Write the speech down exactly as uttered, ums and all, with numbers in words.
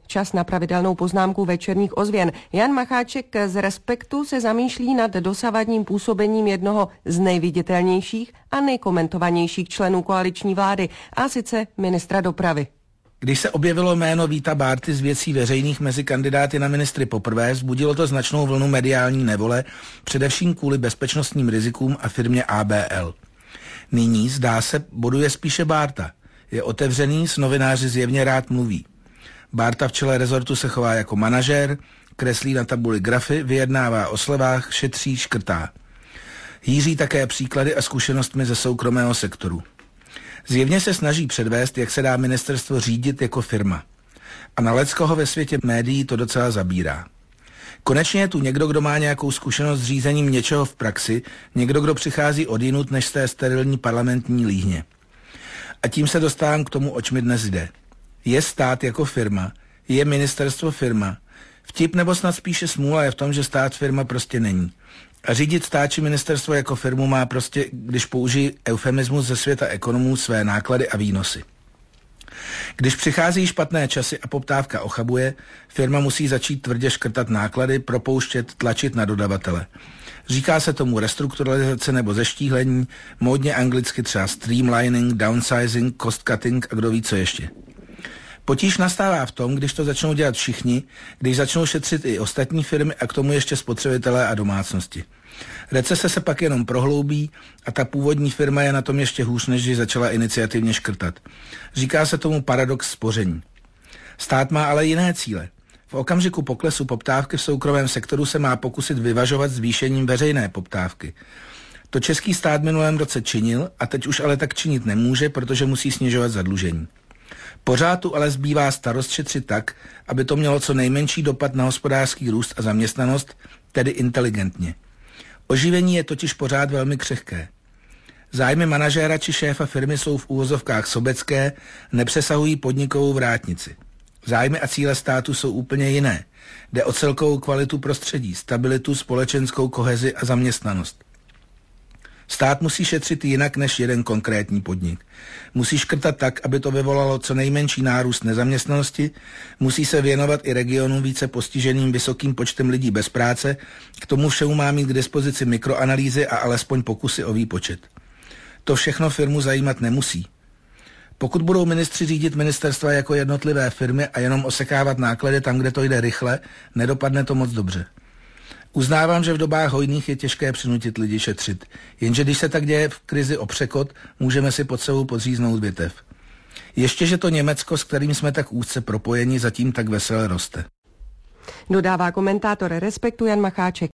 Čas na pravidelnou poznámku večerních ozvěn. Jan Macháček z Respektu se zamýšlí nad dosavadním působením jednoho z nejviditelnějších a nejkomentovanějších členů koaliční vlády, a sice ministra dopravy. Když se objevilo jméno Víta Bárty z Věcí veřejných mezi kandidáty na ministry poprvé, vzbudilo to značnou vlnu mediální nevole, především kvůli bezpečnostním rizikům a firmě A B L. Nyní, zdá se, boduje spíše Bárta. Je otevřený, s novináři zjevně rád mluví. Bárta v čele rezortu se chová jako manažér, kreslí na tabuli grafy, vyjednává o slevách, šetří, škrtá. Hýří také příklady a zkušenostmi ze soukromého sektoru. Zjevně se snaží předvést, jak se dá ministerstvo řídit jako firma. A na leckoho ve světě médií to docela zabírá. Konečně je tu někdo, kdo má nějakou zkušenost s řízením něčeho v praxi, někdo, kdo přichází odjinud než z té sterilní parlamentní líhně. A tím se dostávám k tomu, oč mi dnes jde. Je stát jako firma? Je ministerstvo firma? Vtip nebo snad spíše smůla je v tom, že stát firma prostě není. A řídit stát či ministerstvo jako firmu má prostě, když použijí eufemismus ze světa ekonomů, své náklady a výnosy. Když přichází špatné časy a poptávka ochabuje, firma musí začít tvrdě škrtat náklady, propouštět, tlačit na dodavatele. Říká se tomu restrukturalizace nebo zeštíhlení, módně anglicky třeba streamlining, downsizing, cost cutting a kdo ví co ještě. Potíž nastává v tom, když to začnou dělat všichni, když začnou šetřit i ostatní firmy a k tomu ještě spotřebitelé a domácnosti. Recese se pak jenom prohloubí a ta původní firma je na tom ještě hůř, než když začala iniciativně škrtat. Říká se tomu paradox spoření. Stát má ale jiné cíle. V okamžiku poklesu poptávky v soukromém sektoru se má pokusit vyvažovat zvýšením veřejné poptávky. To český stát minulém roce činil a teď už ale tak činit nemůže, protože musí snižovat zadlužení. Pořád tu ale zbývá starost šetřit tak, aby to mělo co nejmenší dopad na hospodářský růst a zaměstnanost, tedy inteligentně. Oživení je totiž pořád velmi křehké. Zájmy manažéra či šéfa firmy jsou v úvozovkách sobecké, nepřesahují podnikovou vrátnici. Zájmy a cíle státu jsou úplně jiné. Jde o celkovou kvalitu prostředí, stabilitu, společenskou kohezi a zaměstnanost. Stát musí šetřit jinak než jeden konkrétní podnik. Musí škrtat tak, aby to vyvolalo co nejmenší nárůst nezaměstnanosti, musí se věnovat i regionům více postiženým vysokým počtem lidí bez práce, k tomu všemu má mít k dispozici mikroanalýzy a alespoň pokusy o výpočet. To všechno firmu zajímat nemusí. Pokud budou ministři řídit ministerstva jako jednotlivé firmy a jenom osekávat náklady tam, kde to jde rychle, nedopadne to moc dobře. Uznávám, že v dobách hojných je těžké přinutit lidi šetřit, jenže když se tak děje v krizi o překot, můžeme si pod sebou podříznout větev. Ještě, že to Německo, s kterým jsme tak úzce propojeni, zatím tak vesele roste. Dodává komentátor Respektu Jan Macháček.